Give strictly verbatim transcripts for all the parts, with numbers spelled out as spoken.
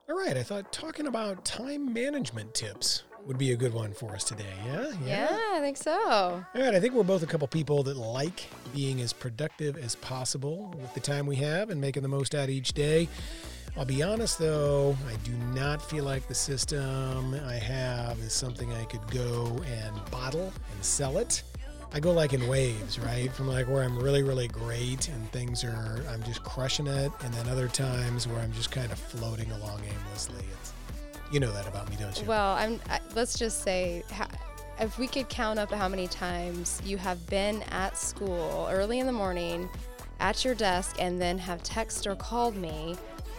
All right, I thought talking about time management tips would be a good one for us today. Yeah? Yeah, yeah I think so. All right, I think we're both a couple people that like being as productive as possible with the time we have and making the most out of each day. I'll be honest, though, I do not feel like the system I have is something I could go and bottle and sell it. I go like in waves, right? From like where I'm really, really great and things are, I'm just crushing it. And then other times where I'm just kind of floating along aimlessly. It's, you know that about me, don't you? Well, I'm, I, let's just say, if we could count up how many times you have been at school early in the morning at your desk and then have texted or called me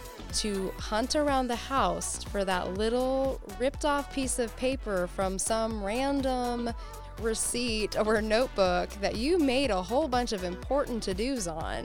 to hunt around the house for that little ripped off piece of paper from some random receipt or notebook that you made a whole bunch of important to-dos on.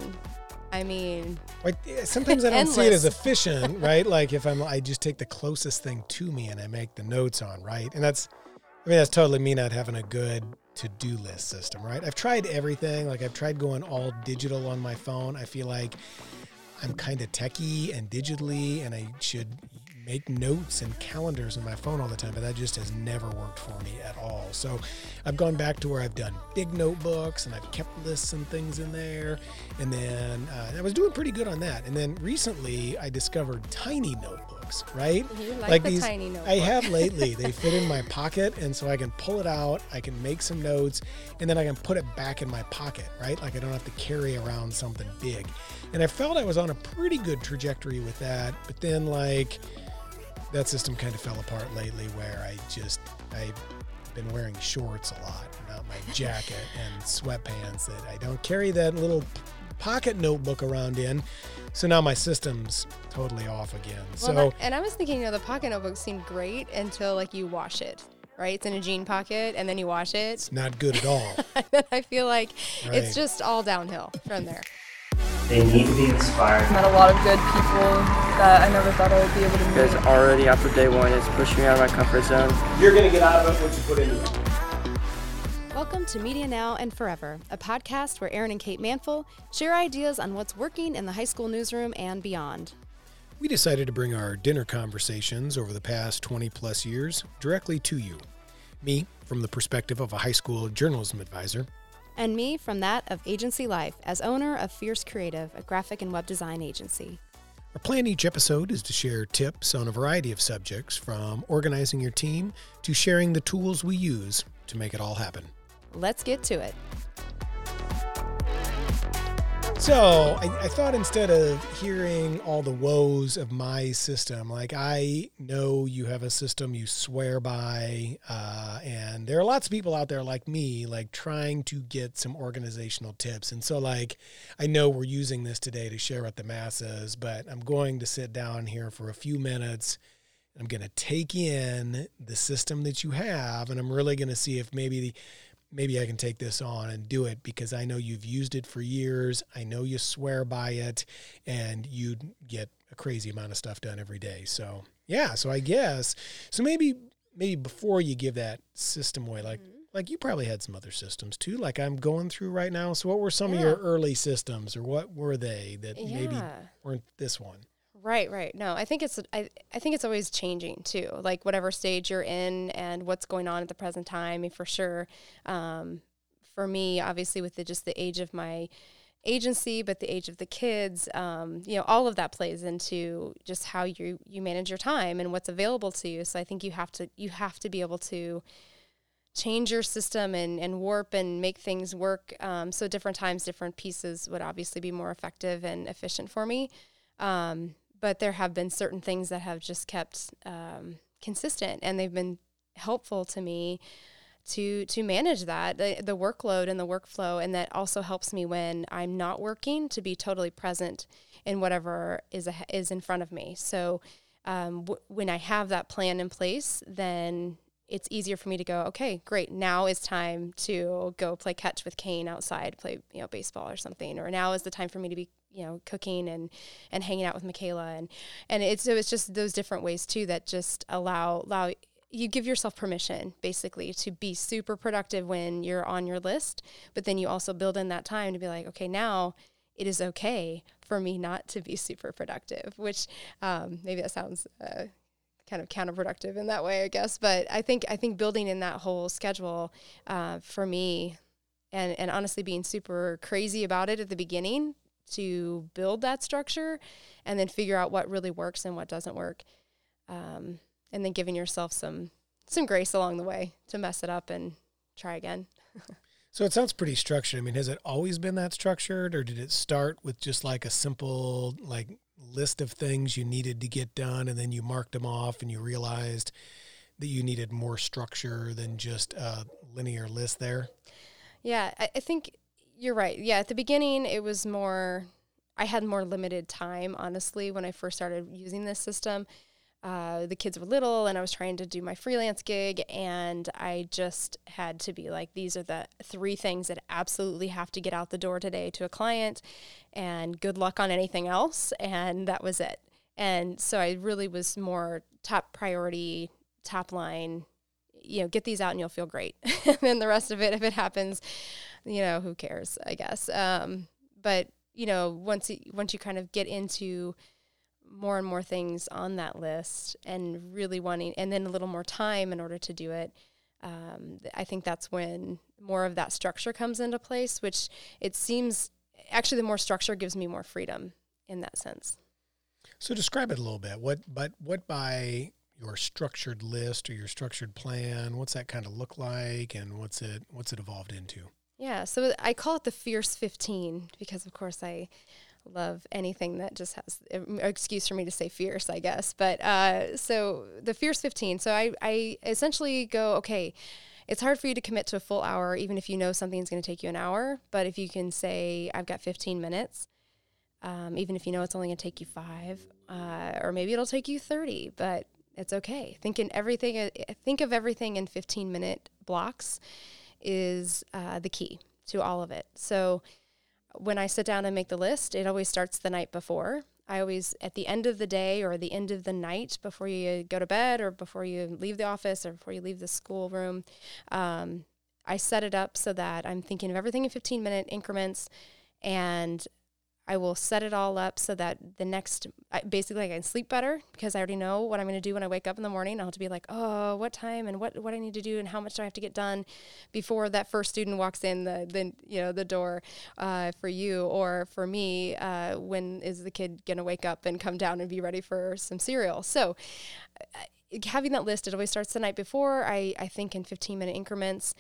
I mean, like, sometimes I don't see it as efficient, right? Like if I'm, I just take the closest thing to me and I make the notes on, right? And that's, I mean, that's totally me not having a good to-do list system, right? I've tried everything. Like I've tried going all digital on my phone. I feel like I'm kind of techie and digitally, and I should make notes and calendars on my phone all the time, but that just has never worked for me at all. So I've gone back to where I've done big notebooks and I've kept lists and things in there. And then uh, I was doing pretty good on that. And then recently I discovered tiny notebooks, right? You like, like the these, tiny notebook. I have lately. They fit in my pocket, and so I can pull it out, I can make some notes, and then I can put it back in my pocket, right? Like I don't have to carry around something big. And I felt I was on a pretty good trajectory with that, but then like that system kind of fell apart lately where I just, I've been wearing shorts a lot, not my jacket and sweatpants that I don't carry that little pocket notebook around in. So now my system's totally off again. Well, so that, and I was thinking, you know, the pocket notebook seemed great until like you wash it, right? It's in a jean pocket and then you wash it. It's not good at all. And then I feel like right. It's just all downhill from there. They need to be inspired. Met a lot of good people that I never thought I would be able to meet. Because already after day one, it's pushing me out of my comfort zone. You're going to get out of it what you put into it. Welcome to Media Now and Forever, a podcast where Aaron and Kate Manful share ideas on what's working in the high school newsroom and beyond. We decided to bring our dinner conversations over the past twenty plus years directly to you. Me, from the perspective of a high school journalism advisor. And me from that of agency life as owner of Fierce Creative, a graphic and web design agency. Our plan each episode is to share tips on a variety of subjects, from organizing your team to sharing the tools we use to make it all happen. Let's get to it. So I, I thought instead of hearing all the woes of my system, like I know you have a system you swear by, uh, and there are lots of people out there like me, like trying to get some organizational tips. And so like, I know we're using this today to share with the masses, but I'm going to sit down here for a few minutes. I'm going to take in the system that you have, and I'm really going to see if maybe the maybe I can take this on and do it, because I know you've used it for years. I know you swear by it, and you get a crazy amount of stuff done every day. So yeah, so I guess, so maybe, maybe before you give that system away, like, mm-hmm. like you probably had some other systems too, like I'm going through right now. So what were some yeah. of your early systems, or what were they that yeah. maybe weren't this one? Right, right. No, I think it's I, I think it's always changing too. Like whatever stage you're in and what's going on at the present time. I mean, for sure. Um, for me, obviously, with the, just the age of my agency, but the age of the kids, um, you know, all of that plays into just how you you manage your time and what's available to you. So I think you have to you have to be able to change your system and, and warp and make things work. Um, so different times, different pieces would obviously be more effective and efficient for me. Um, But there have been certain things that have just kept um, consistent, and they've been helpful to me to to manage that, the, the workload and the workflow, and that also helps me when I'm not working to be totally present in whatever is a, is in front of me. So um, w- when I have that plan in place, then it's easier for me to go, okay, great, now is time to go play catch with Kane outside, play you know baseball or something, or now is the time for me to be you know, cooking and, and hanging out with Michaela. And, and it's, so it's just those different ways too, that just allow, allow you give yourself permission basically to be super productive when you're on your list, but then you also build in that time to be like, okay, now it is okay for me not to be super productive, which um, maybe that sounds uh, kind of counterproductive in that way, I guess. But I think I think building in that whole schedule uh, for me, and, and honestly being super crazy about it at the beginning to build that structure and then figure out what really works and what doesn't work. Um, and then giving yourself some some grace along the way to mess it up and try again. So it sounds pretty structured. I mean, has it always been that structured, or did it start with just like a simple like list of things you needed to get done, and then you marked them off and you realized that you needed more structure than just a linear list there? Yeah, I, I think you're right. Yeah, at the beginning, it was more, I had more limited time, honestly, when I first started using this system. Uh, the kids were little and I was trying to do my freelance gig, and I just had to be like, these are the three things that absolutely have to get out the door today to a client, and good luck on anything else. And that was it. And so I really was more top priority, top line, you know, get these out and you'll feel great. And then the rest of it, if it happens, you know, who cares, I guess. Um, but, you know, once you, once you kind of get into more and more things on that list and really wanting, and then a little more time in order to do it, um, I think that's when more of that structure comes into place, which it seems, actually the more structure gives me more freedom in that sense. So describe it a little bit. What, but what by your structured list or your structured plan, what's that kind of look like, and what's it, what's it evolved into? Yeah. So I call it the Fierce fifteen because of course I love anything that just has an excuse for me to say fierce, I guess. But uh, so the Fierce fifteen. So I, I essentially go, okay, it's hard for you to commit to a full hour, even if you know something's going to take you an hour. But if you can say, I've got fifteen minutes, um, even if you know it's only going to take you five, uh, or maybe it'll take you thirty, but it's okay. Think in everything, uh, think of everything in fifteen minute blocks is uh, the key to all of it. So when I sit down and make the list, it always starts the night before. I always, at the end of the day or the end of the night, before you go to bed or before you leave the office or before you leave the schoolroom, um, I set it up so that I'm thinking of everything in fifteen minute increments, and I will set it all up so that the next, basically I can sleep better because I already know what I'm going to do when I wake up in the morning. I'll have to be like, oh, what time and what, what I need to do and how much do I have to get done before that first student walks in the, the you know, the door uh, for you or for me. Uh, when is the kid going to wake up and come down and be ready for some cereal? So uh, having that list, it always starts the night before. I, I think in fifteen minute increments,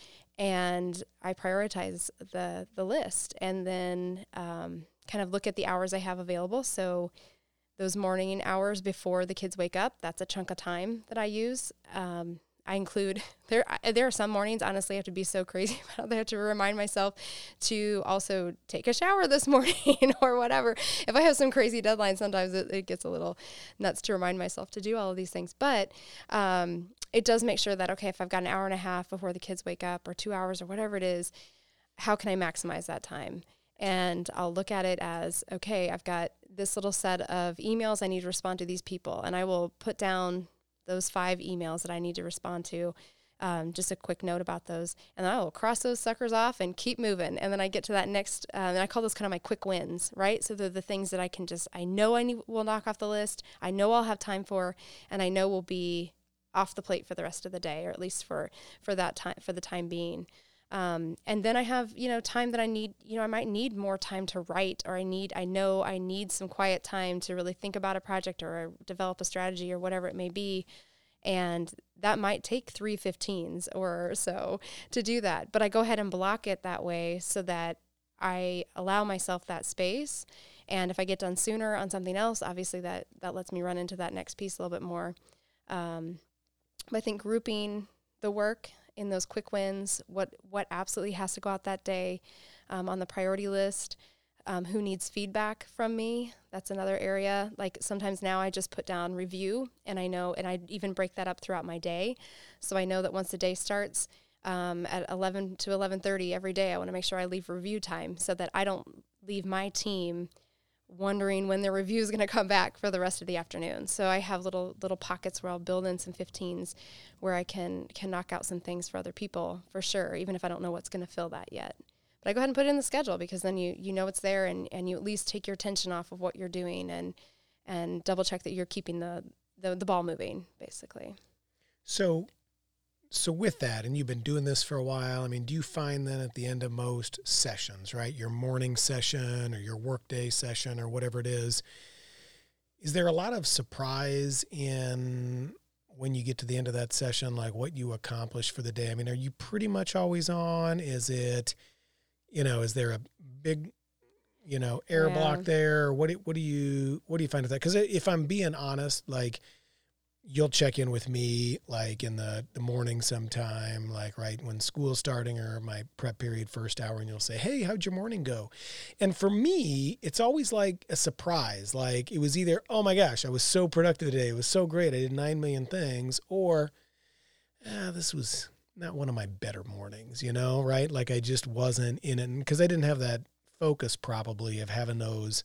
and I prioritize the, the list, and then um, kind of look at the hours I have available. So those morning hours before the kids wake up, that's a chunk of time that I use. Um, I include, there there are some mornings, honestly, I have to be so crazy about it. I have to remind myself to also take a shower this morning or whatever. If I have some crazy deadline, sometimes it, it gets a little nuts to remind myself to do all of these things. But um, it does make sure that, okay, if I've got an hour and a half before the kids wake up or two hours or whatever it is, how can I maximize that time? And I'll look at it as, okay, I've got this little set of emails I need to respond to these people. And I will put down those five emails that I need to respond to, um, just a quick note about those. And then I will cross those suckers off and keep moving. And then I get to that next, uh, and I call those kind of my quick wins, right? So they're the things that I can just, I know I need, will knock off the list. I know I'll have time for, and I know will be off the plate for the rest of the day, or at least for, for that time, for the time being. Um, and then I have, you know, time that I need, you know, I might need more time to write, or I need, I know I need some quiet time to really think about a project or develop a strategy or whatever it may be. And that might take three fifteens or so to do that. But I go ahead and block it that way so that I allow myself that space. And if I get done sooner on something else, obviously that, that lets me run into that next piece a little bit more. Um, but I think grouping the work in those quick wins, what what absolutely has to go out that day, um, on the priority list, um, who needs feedback from me, that's another area. Like sometimes now I just put down review, and I know, and I even break that up throughout my day. So I know that once the day starts, um, at eleven to eleven thirty every day, I want to make sure I leave review time so that I don't leave my team wondering when the review is going to come back for the rest of the afternoon. So I have little little pockets where I'll build in some fifteens where I can can knock out some things for other people, for sure, even if I don't know what's going to fill that yet. but I go ahead and put it in the schedule because then you, you know it's there and, and you at least take your attention off of what you're doing and, and double check that you're keeping the, the, the ball moving, basically. So, so with that, and you've been doing this for a while, I mean, do you find then at the end of most sessions, right, your morning session or your workday session or whatever it is, is there a lot of surprise in when you get to the end of that session, like what you accomplished for the day? I mean, are you pretty much always on? Is it, you know, is there a big, you know, air Yeah. block there? What do, what do you, what do you find with that? Because if I'm being honest, like, you'll check in with me like in the, the morning sometime, like right when school's starting or my prep period first hour, and you'll say, hey, how'd your morning go? And for me, it's always like a surprise. Like it was either, oh my gosh, I was so productive today. It was so great. I did nine million things. Or ah, this was not one of my better mornings, you know, right? Like I just wasn't in it because I didn't have that focus probably of having those,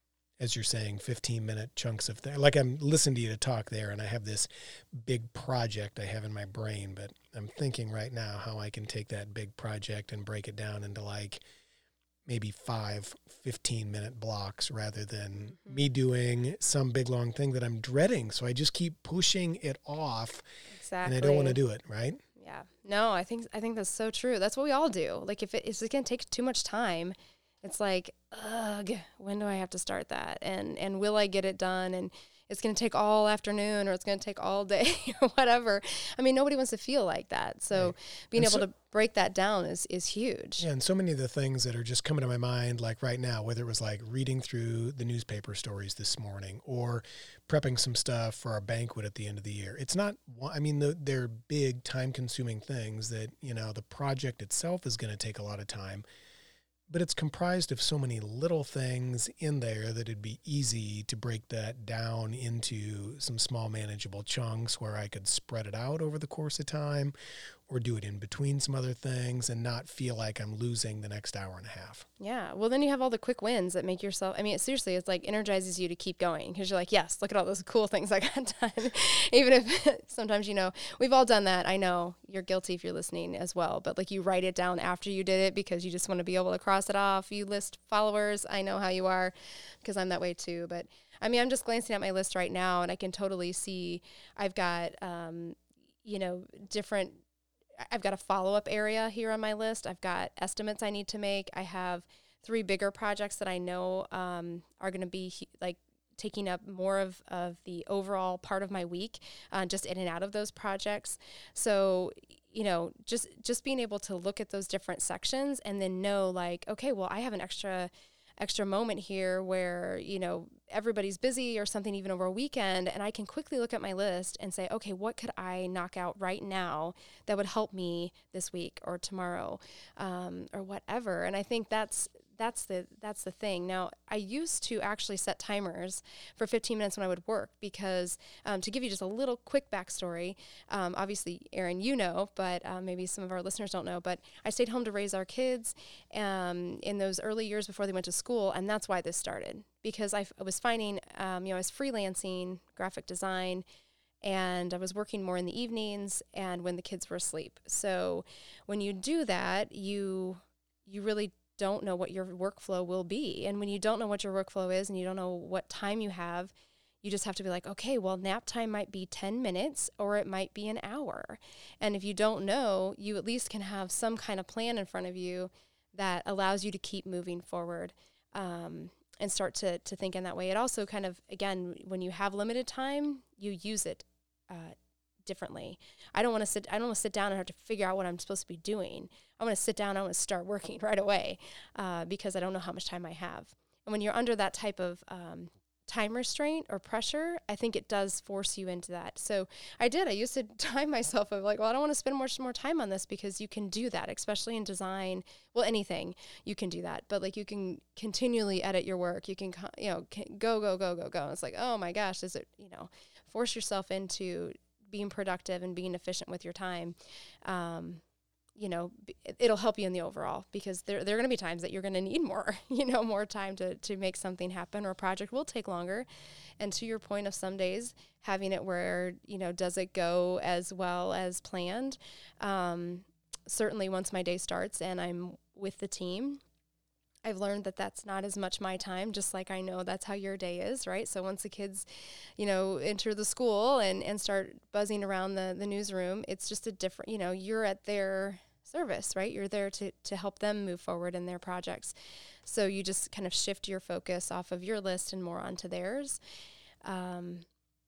as you're saying, fifteen minute chunks of things. Like I'm listening to you to talk there and I have this big project I have in my brain, but I'm thinking right now how I can take that big project and break it down into like maybe five fifteen minute blocks rather than mm-hmm. me doing some big long thing that I'm dreading. So I just keep pushing it off Exactly. and I don't want to do it. Right. Yeah. No, I think, I think that's so true. That's what we all do. Like if it is going to take too much time, it's like, ugh, when do I have to start that? And and will I get it done? And it's going to take all afternoon or it's going to take all day or whatever. I mean, nobody wants to feel like that. So right. being and able so, to break that down is, is huge. Yeah, and so many of the things that are just coming to my mind, like right now, whether it was like reading through the newspaper stories this morning or prepping some stuff for our banquet at the end of the year. It's not, I mean, the, they're big time-consuming things that, you know, the project itself is going to take a lot of time. But it's comprised of so many little things in there that it'd be easy to break that down into some small manageable chunks where I could spread it out over the course of time or do it in between some other things and not feel like I'm losing the next hour and a half. Yeah. Well, then you have all the quick wins that make yourself, I mean, it, seriously, it's like energizes you to keep going because you're like, yes, look at all those cool things I got done. Even if sometimes, you know, we've all done that. I know you're guilty if you're listening as well, but like you write it down after you did it because you just want to be able to cross it off. You list followers. I know how you are because I'm that way too. But I mean, I'm just glancing at my list right now and I can totally see I've got, um, you know, different I've got a follow-up area here on my list. I've got estimates I need to make. I have three bigger projects that I know um, are going to be he- like taking up more of, of the overall part of my week, uh, just in and out of those projects. So, you know, just just being able to look at those different sections and then know like, okay, well, I have an extra extra moment here where, you know, everybody's busy or something even over a weekend, and I can quickly look at my list and say, okay, what could I knock out right now that would help me this week or tomorrow, um, or whatever. And I think that's that's the that's the thing. Now, I used to actually set timers for fifteen minutes when I would work because, um, to give you just a little quick backstory, um, obviously, Erin, you know, but uh, maybe some of our listeners don't know, but I stayed home to raise our kids um, in those early years before they went to school, and that's why this started. Because I, f- I was finding, um, you know, I was freelancing graphic design, and I was working more in the evenings and when the kids were asleep. So when you do that, you you really don't know what your workflow will be. And when you don't know what your workflow is and you don't know what time you have, you just have to be like, okay, well, nap time might be ten minutes or it might be an hour. And if you don't know, you at least can have some kind of plan in front of you that allows you to keep moving forward. Um, and start to, to think in that way. It also kind of, again, when you have limited time, you use it uh, differently. I don't want to sit, I don't want to sit down and have to figure out what I'm supposed to be doing. I want to sit down, I want to start working right away uh, because I don't know how much time I have. And when you're under that type of um, time restraint or pressure, I think it does force you into that. So I did, I used to time myself of like, well, I don't want to spend much more time on this because you can do that, especially in design. Well, anything, you can do that. But like you can continually edit your work. You can, you know, go, go, go, go, go. And it's like, oh my gosh, is it, you know, force yourself into being productive and being efficient with your time. Um, you know, it'll help you in the overall because there, there are going to be times that you're going to need more, you know, more time to, to make something happen, or a project will take longer. And to your point of some days having it where, you know, does it go as well as planned? Um, certainly once my day starts and I'm with the team. I've learned that that's not as much my time, just like I know that's how your day is, right? So once the kids, you know, enter the school and, and start buzzing around the, the newsroom, it's just a different, you know, you're at their service, right? You're there to, to help them move forward in their projects. So you just kind of shift your focus off of your list and more onto theirs. Um,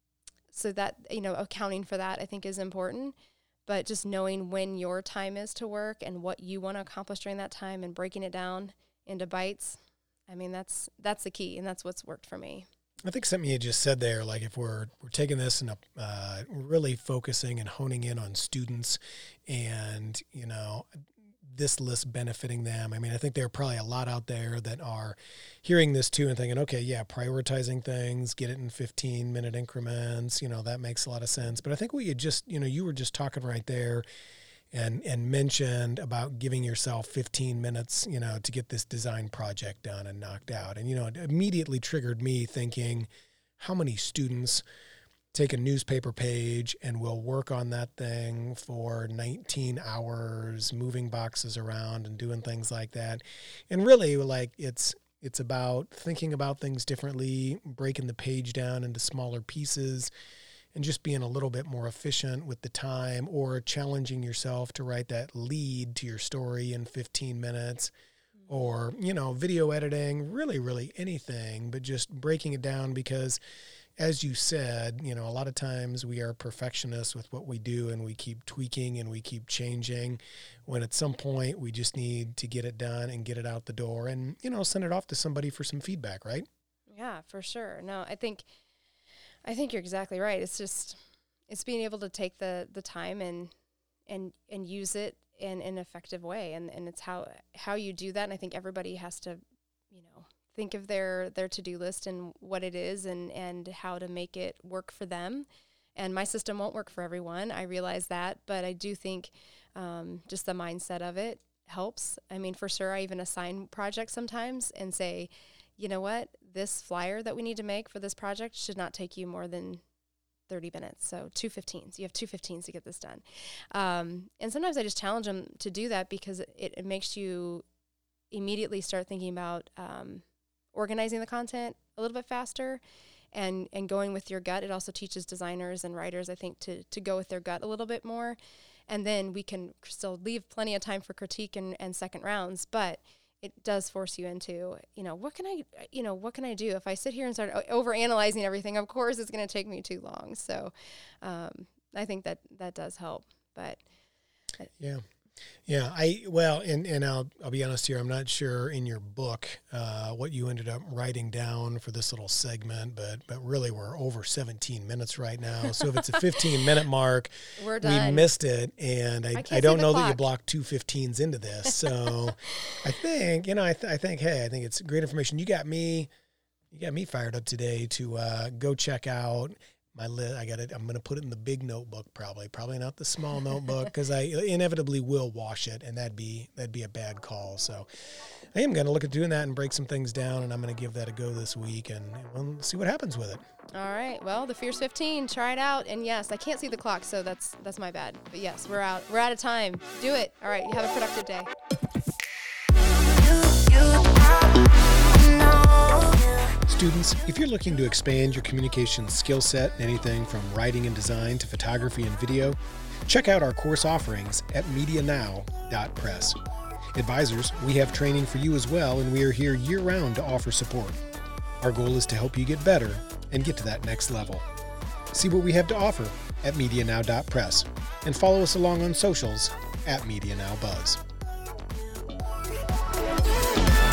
so that, you know, accounting for that I think is important, but just knowing when your time is to work and what you want to accomplish during that time and breaking it down into bites. I mean, that's that's the key, and that's what's worked for me. I think something you just said there, like if we're we're taking this and uh, really focusing and honing in on students and, you know, this list benefiting them. I mean, I think there are probably a lot out there that are hearing this too and thinking, okay, yeah, prioritizing things, get it in fifteen minute increments, you know, that makes a lot of sense. But I think what you just, you know, you were just talking right there and and mentioned about giving yourself fifteen minutes, you know, to get this design project done and knocked out. And, you know, it immediately triggered me thinking, how many students take a newspaper page and will work on that thing for nineteen hours, moving boxes around and doing things like that. And really, like, it's it's about thinking about things differently, breaking the page down into smaller pieces, and just being a little bit more efficient with the time, or challenging yourself to write that lead to your story in fifteen minutes, or, you know, video editing, really, really anything, but just breaking it down because, as you said, you know, a lot of times we are perfectionists with what we do and we keep tweaking and we keep changing, when at some point we just need to get it done and get it out the door and, you know, send it off to somebody for some feedback, right? Yeah, for sure. No, I think I think you're exactly right. It's just, it's being able to take the, the time and, and, and use it in, in an effective way. And, and it's how, how you do that. And I think everybody has to, you know, think of their, their to-do list and what it is and, and how to make it work for them. And my system won't work for everyone. I realize that, but I do think um, just the mindset of it helps. I mean, for sure, I even assign projects sometimes and say, you know what, this flyer that we need to make for this project should not take you more than thirty minutes. So two fifteens. You have two fifteens to get this done. Um, and sometimes I just challenge them to do that because it, it makes you immediately start thinking about um, organizing the content a little bit faster and, and going with your gut. It also teaches designers and writers, I think, to, to go with their gut a little bit more. And then we can still leave plenty of time for critique and, and second rounds, but it does force you into, you know, what can I, you know, what can I do? If I sit here and start over analyzing everything, of course it's going to take me too long. So um, I think that that does help, but. Yeah. Yeah. I, well, and, and I'll, I'll be honest here. I'm not sure in your book uh, what you ended up writing down for this little segment, but, but really we're over seventeen minutes right now. So if it's a fifteen minute mark, we're done. We missed it. And I, I, I don't know clock. that you blocked two fifteens into this. So I think, you know, I, th- I think, hey, I think it's great information. You got me, you got me fired up today to uh, go check out my list. I got it. I'm going to put it in the big notebook, probably, probably not the small notebook, because I inevitably will wash it, and that'd be that'd be a bad call. So I am going to look at doing that and break some things down, and I'm going to give that a go this week, and we'll see what happens with it. All right. Well, the Fierce fifteen, try it out, and yes, I can't see the clock, so that's that's my bad. But yes, we're out. We're out of time. Do it. All right. You have a productive day. Students, if you're looking to expand your communication skill set in anything from writing and design to photography and video, check out our course offerings at media now dot press. Advisors, we have training for you as well, and we are here year-round to offer support. Our goal is to help you get better and get to that next level. See what we have to offer at media now dot press and follow us along on socials at MediaNowBuzz.